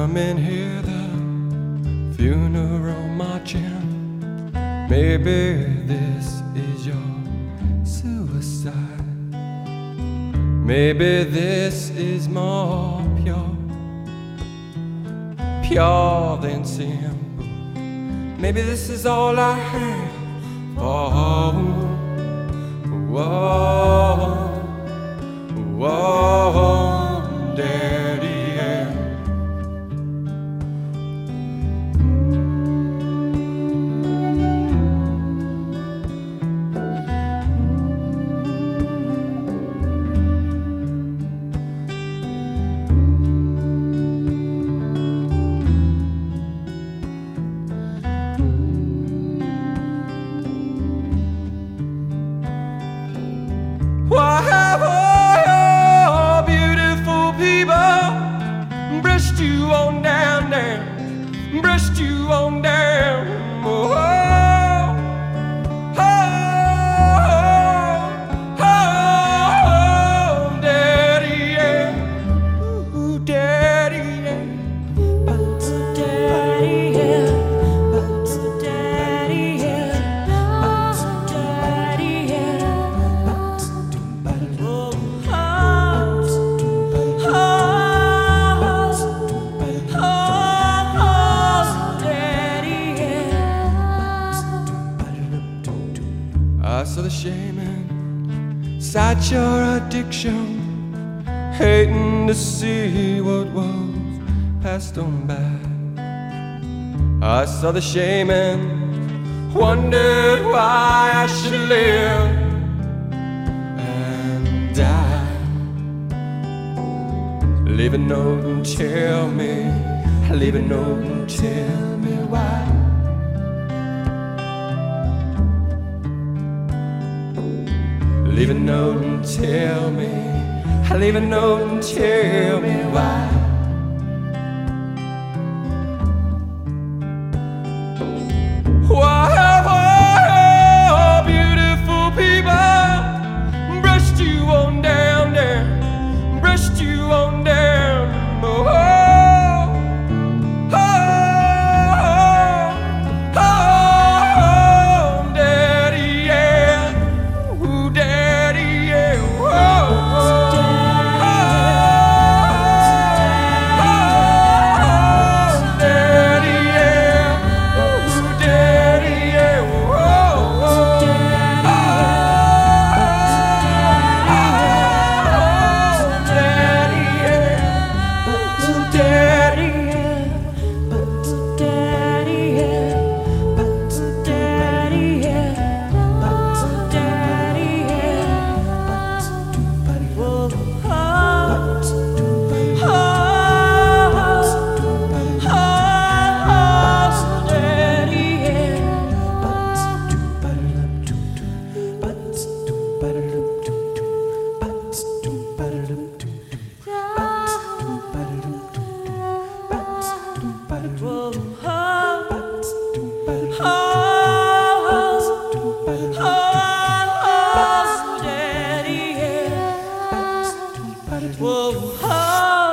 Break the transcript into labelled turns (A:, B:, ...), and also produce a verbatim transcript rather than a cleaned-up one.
A: Come and hear the funeral marching. Maybe this is your suicide. Maybe this is more pure, pure than simple. Maybe this is all I have. Oh, whoa, whoa, Daddy, yeah. Why have all beautiful people brushed you on down, down, brushed you on down? Oh, oh, oh, oh, Daddy, yeah. Ooh, Daddy, yeah.
B: Ooh, Daddy, yeah. Ooh, Daddy, yeah. Ooh, Daddy, yeah.
A: I saw the shame inside your addiction, hating to see what was passed on by. I saw the shame and wondered why I should live and die. Leave a note and tell me, leave a note and tell me why. Leave a note and tell me, leave a note and tell me why. Why have all beautiful people brushed you on down, down, brushed you on down? Oh, oh, oh, oh, Daddy, yeah. Ooh, Daddy, yeah. Whoa, whoa.
B: Whoa, oh.